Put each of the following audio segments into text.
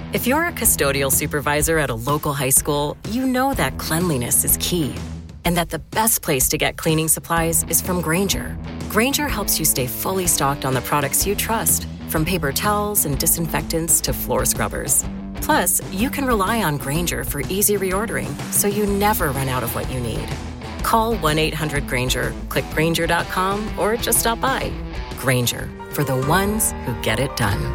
If you're a custodial supervisor at a local high school, you know that cleanliness is key, and that the best place to get cleaning supplies is from Grainger. Grainger helps you stay fully stocked on the products you trust, from paper towels and disinfectants to floor scrubbers. Plus, you can rely on Grainger for easy reordering, so you never run out of what you need. Call 1-800-GRAINGER, click Grainger.com, or just stop by. Grainger, for the ones who get it done.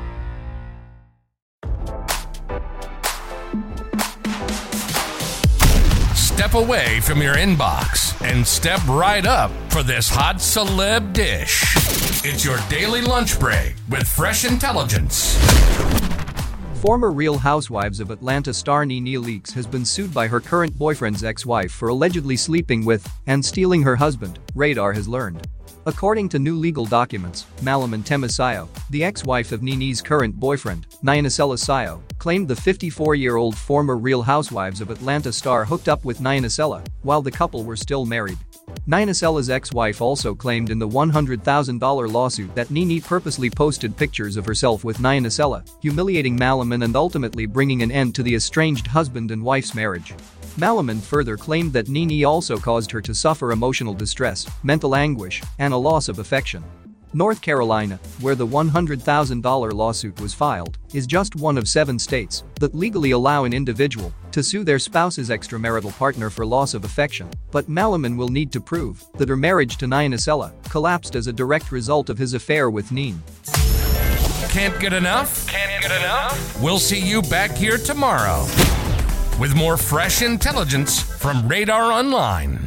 Step away from your inbox and step right up for this hot celeb dish. It's your daily lunch break with fresh intelligence. Former Real Housewives of Atlanta star NeNe Leakes has been sued by her current boyfriend's ex-wife for allegedly sleeping with and stealing her husband, Radar has learned. According to new legal documents, Malaman Temasayo, the ex-wife of NeNe's current boyfriend, Nyanasela Sayo, claimed the 54-year-old former Real Housewives of Atlanta star hooked up with Nyanasela while the couple were still married. Nyanasela's ex-wife also claimed in the $100,000 lawsuit that NeNe purposely posted pictures of herself with Nyanasela, humiliating Malaman and ultimately bringing an end to the estranged husband and wife's marriage. Malaman further claimed that NeNe also caused her to suffer emotional distress, mental anguish, and a loss of affection. North Carolina, where the $100,000 lawsuit was filed, is just one of 7 states that legally allow an individual to sue their spouse's extramarital partner for loss of affection, but Malaman will need to prove that her marriage to Nyanasela collapsed as a direct result of his affair with NeNe. Can't get enough? Can't get enough? We'll see you back here tomorrow with more fresh intelligence from Radar Online.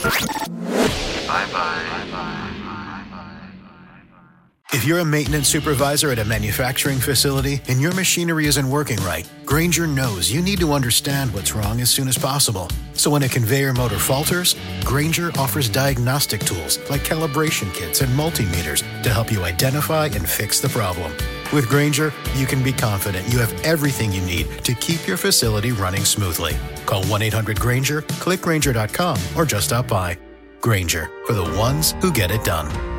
Bye-bye. If you're a maintenance supervisor at a manufacturing facility and your machinery isn't working right, Grainger knows you need to understand what's wrong as soon as possible. So when a conveyor motor falters, Grainger offers diagnostic tools like calibration kits and multimeters to help you identify and fix the problem. With Grainger, you can be confident you have everything you need to keep your facility running smoothly. Call 1-800-GRAINGER, click Grainger.com, or just stop by. Grainger, for the ones who get it done.